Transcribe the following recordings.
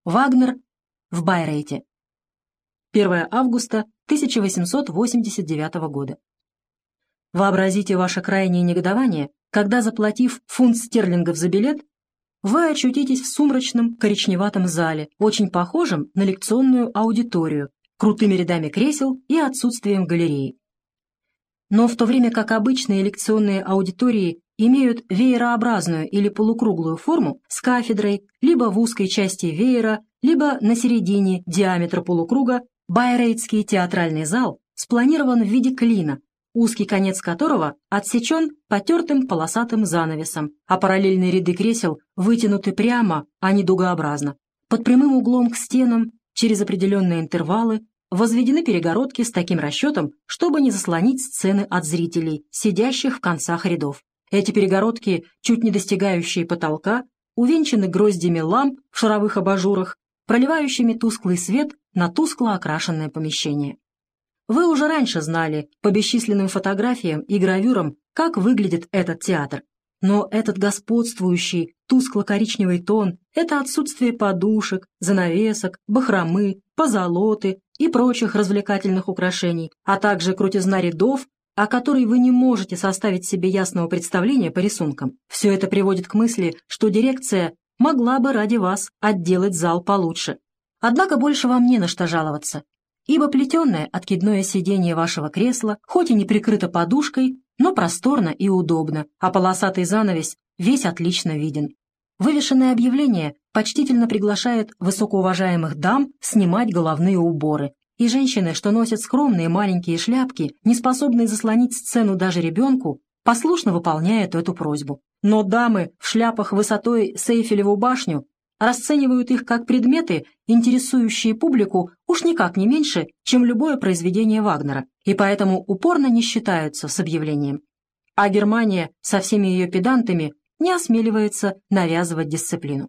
Вагнер в Байрейте. 1 августа 1889 года. Вообразите ваше крайнее негодование, когда, заплатив фунт стерлингов за билет, вы очутитесь в сумрачном коричневатом зале, очень похожем на лекционную аудиторию, крутыми рядами кресел и отсутствием галереи. Но в то время как обычные лекционные аудитории имеют веерообразную или полукруглую форму с кафедрой либо в узкой части веера, либо на середине диаметра полукруга, байрейтский театральный зал спланирован в виде клина, узкий конец которого отсечен потертым полосатым занавесом, а параллельные ряды кресел вытянуты прямо, а не дугообразно. Под прямым углом к стенам, через определенные интервалы, возведены перегородки с таким расчетом, чтобы не заслонить сцены от зрителей, сидящих в концах рядов. Эти перегородки, чуть не достигающие потолка, увенчаны гроздями ламп в шаровых абажурах, проливающими тусклый свет на тускло окрашенное помещение. Вы уже раньше знали по бесчисленным фотографиям и гравюрам, как выглядит этот театр. Но этот господствующий тускло-коричневый тон, это отсутствие подушек, занавесок, бахромы, позолоты и прочих развлекательных украшений, а также крутизна рядов, о которой вы не можете составить себе ясного представления по рисункам. Все это приводит к мысли, что дирекция могла бы ради вас отделать зал получше. Однако больше вам не на что жаловаться, ибо плетеное откидное сиденье вашего кресла, хоть и не прикрыто подушкой, но просторно и удобно, а полосатый занавес весь отлично виден. Вывешенное объявление почтительно приглашает высокоуважаемых дам снимать головные уборы, и женщины, что носят скромные маленькие шляпки, не способные заслонить сцену даже ребенку, послушно выполняют эту просьбу. Но дамы в шляпах высотой с Эйфелеву башню расценивают их как предметы, интересующие публику уж никак не меньше, чем любое произведение Вагнера, и поэтому упорно не считаются с объявлением. А Германия со всеми ее педантами не осмеливается навязывать дисциплину.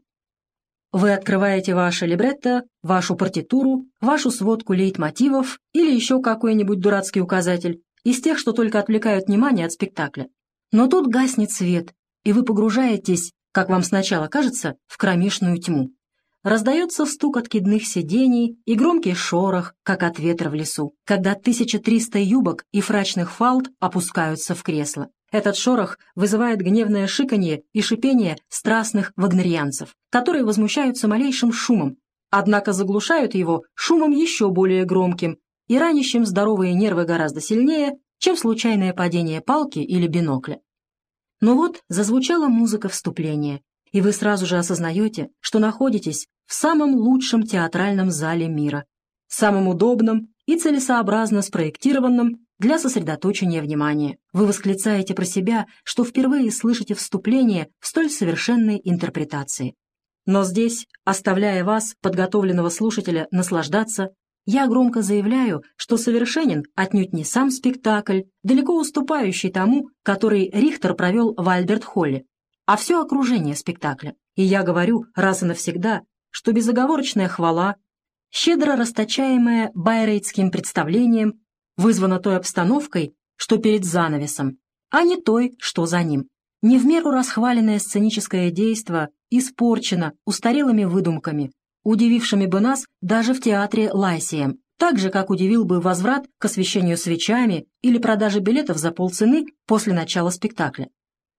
Вы открываете ваше либретто, вашу партитуру, вашу сводку лейтмотивов или еще какой-нибудь дурацкий указатель из тех, что только отвлекают внимание от спектакля. Но тут гаснет свет, и вы погружаетесь, как вам сначала кажется, в кромешную тьму. Раздается стук откидных сидений и громкий шорох, как от ветра в лесу, когда 1300 юбок и фрачных фалд опускаются в кресло. Этот шорох вызывает гневное шиканье и шипение страстных вагнерианцев, которые возмущаются малейшим шумом, однако заглушают его шумом еще более громким и ранящим здоровые нервы гораздо сильнее, чем случайное падение палки или бинокля. Но вот зазвучала музыка вступления, и вы сразу же осознаете, что находитесь в самом лучшем театральном зале мира, самом удобном и целесообразно спроектированном для сосредоточения внимания. Вы восклицаете про себя, что впервые слышите вступление в столь совершенной интерпретации. Но здесь, оставляя вас, подготовленного слушателя, наслаждаться, я громко заявляю, что совершенен отнюдь не сам спектакль, далеко уступающий тому, который Рихтер провел в Альберт-Холле, а все окружение спектакля. И я говорю раз и навсегда, что безоговорочная хвала, щедро расточаемая байрейтским представлением, вызвана той обстановкой, что перед занавесом, а не той, что за ним. Не в меру расхваленное сценическое действо испорчено устарелыми выдумками, удивившими бы нас даже в театре Лайсием, так же, как удивил бы возврат к освещению свечами или продаже билетов за полцены после начала спектакля.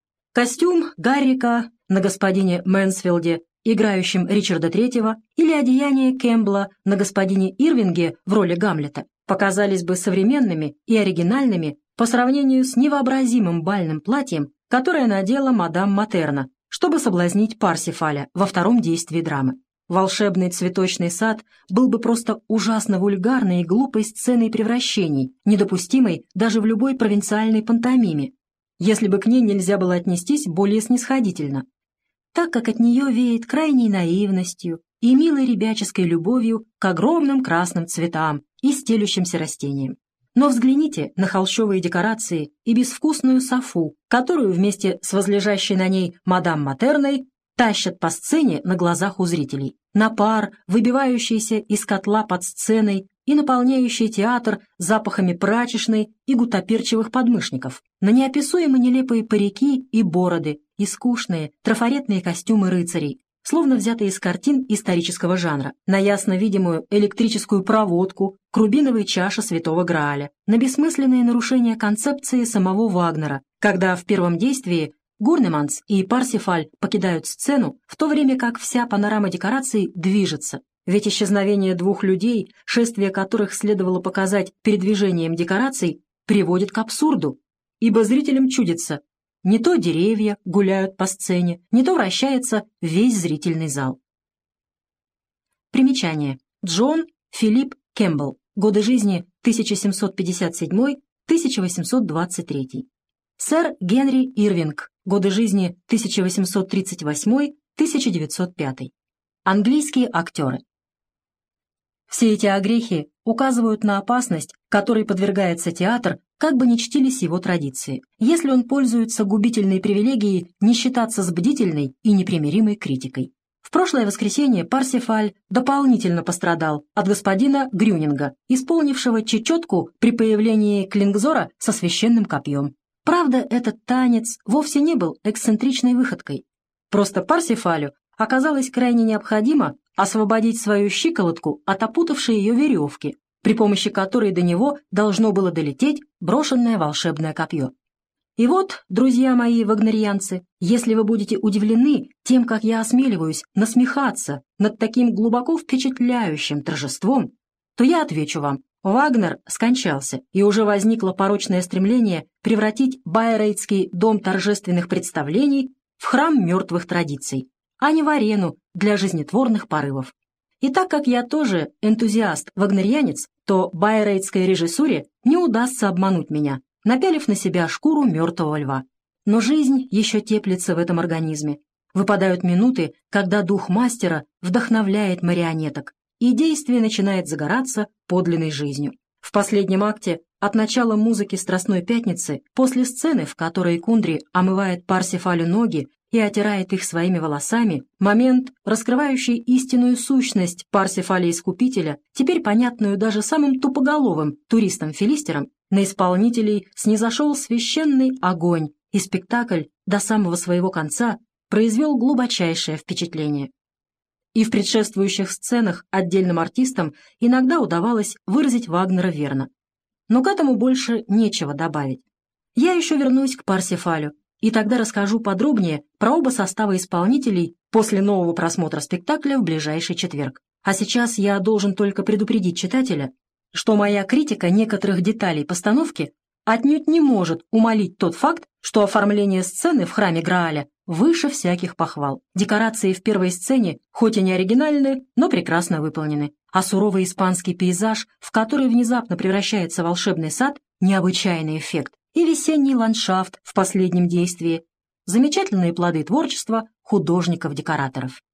Костюм Гаррика на господине Мэнсфилде, играющем Ричарда III, или одеяние Кэмпбелла на господине Ирвинге в роли Гамлета показались бы современными и оригинальными по сравнению с невообразимым бальным платьем, которое надела мадам Матерна, чтобы соблазнить Парсифаля во втором действии драмы. Волшебный цветочный сад был бы просто ужасно вульгарной и глупой сценой превращений, недопустимой даже в любой провинциальной пантомиме, если бы к ней нельзя было отнестись более снисходительно, так как от нее веет крайней наивностью и милой ребяческой любовью к огромным красным цветам и стелющимся растениям. Но взгляните на холщовые декорации и безвкусную софу, которую вместе с возлежащей на ней мадам Матерной тащат по сцене на глазах у зрителей, на пар, выбивающийся из котла под сценой и наполняющий театр запахами прачечной и гутоперчивых подмышников, на неописуемо нелепые парики и бороды и скучные трафаретные костюмы рыцарей, словно взятые из картин исторического жанра, на ясно видимую электрическую проводку к рубиновой чаше Святого Грааля, на бессмысленные нарушения концепции самого Вагнера, когда в первом действии Гурнеманс и Парсифаль покидают сцену, в то время как вся панорама декораций движется. Ведь исчезновение двух людей, шествие которых следовало показать передвижением декораций, приводит к абсурду, ибо зрителям чудится: не то деревья гуляют по сцене, не то вращается весь зрительный зал. Примечание. Джон Филипп Кэмпбелл. Годы жизни 1757-1823. Сэр Генри Ирвинг. Годы жизни 1838-1905. Английские актеры. Все эти огрехи указывают на опасность, которой подвергается театр, как бы ни чтились его традиции, если он пользуется губительной привилегией не считаться с бдительной и непримиримой критикой. В прошлое воскресенье Парсифаль дополнительно пострадал от господина Грюнинга, исполнившего чечетку при появлении Клингзора со священным копьем. Правда, этот танец вовсе не был эксцентричной выходкой. Просто Парсифалю оказалось крайне необходимо освободить свою щиколотку от опутавшей ее веревки, при помощи которой до него должно было долететь брошенное волшебное копье. И вот, друзья мои вагнерианцы, если вы будете удивлены тем, как я осмеливаюсь насмехаться над таким глубоко впечатляющим торжеством, то я отвечу вам: Вагнер скончался, и уже возникло порочное стремление превратить Байрейтский дом торжественных представлений в храм мертвых традиций, а не в арену для жизнетворных порывов. И так как я тоже энтузиаст-вагнерианец, то байрейтской режиссуре не удастся обмануть меня, напялив на себя шкуру мертвого льва. Но жизнь еще теплится в этом организме. Выпадают минуты, когда дух мастера вдохновляет марионеток, и действие начинает загораться подлинной жизнью. В последнем акте, от начала музыки «Страстной пятницы», после сцены, в которой Кундри омывает Парсифалю ноги и отирает их своими волосами, момент, раскрывающий истинную сущность Парсифаля-искупителя, теперь понятную даже самым тупоголовым туристам-филистерам, на исполнителей снизошел священный огонь, и спектакль до самого своего конца произвел глубочайшее впечатление. И в предшествующих сценах отдельным артистам иногда удавалось выразить Вагнера верно. Но к этому больше нечего добавить. Я еще вернусь к Парсифалю, и тогда расскажу подробнее про оба состава исполнителей после нового просмотра спектакля в ближайший четверг. А сейчас я должен только предупредить читателя, что моя критика некоторых деталей постановки отнюдь не может умалить тот факт, что оформление сцены в храме Грааля выше всяких похвал. Декорации в первой сцене хоть и не оригинальны, но прекрасно выполнены, а суровый испанский пейзаж, в который внезапно превращается волшебный сад, необычайный эффект, и весенний ландшафт в последнем действии — замечательные плоды творчества художников-декораторов.